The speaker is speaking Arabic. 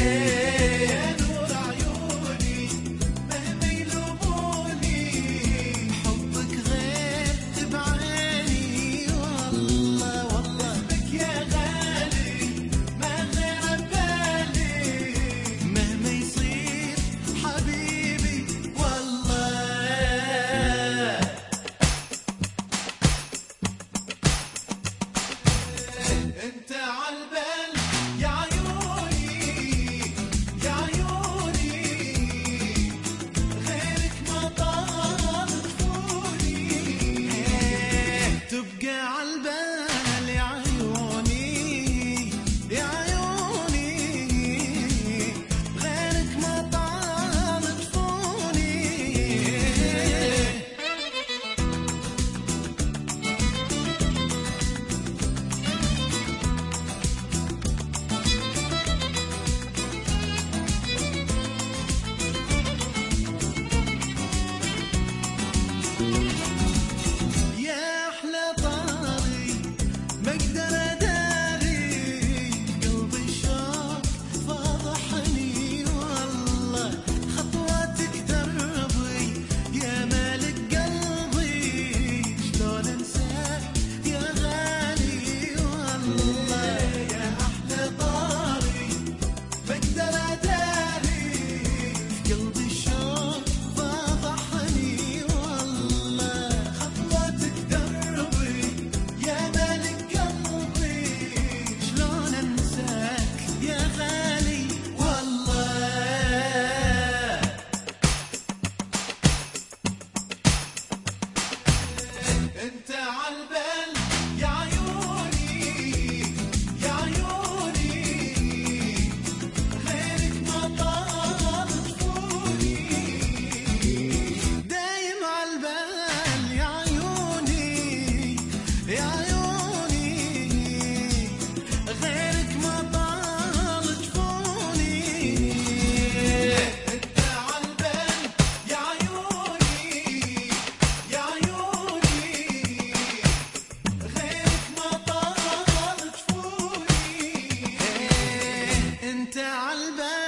يا نور عيوني مهما يلوموني حبك غيرت بعيني والله والله بك يا غالي ما غير بالي مهما يصير حبيبي والله انت عالبال يا عيوني يا عيوني غيرك ما طال طفولي تبقى عالبال يا عيوني يا عيوني غيرك ما طال طفولي يا أحلى طاري ما أقدر أداري قلبي الشوق فاضحني والله خطواتك دربي يا مالك قلبي شلون أنساك يا غالي والله يا أحلى طاري ما أقدر أداري قلبي الشوق فاضحني والله خطواتك دربي يا مالك قلبي شلون انساك يا غالي والله انت عالبال يا عيوني يا عيوني غيرك ما طال طفولي دايم عالبال يا عيوني يا عيوني غيرك ما طال طفولي انت عالبال يا عيوني يا عيوني غيرك ما طال طفولي انت عالبال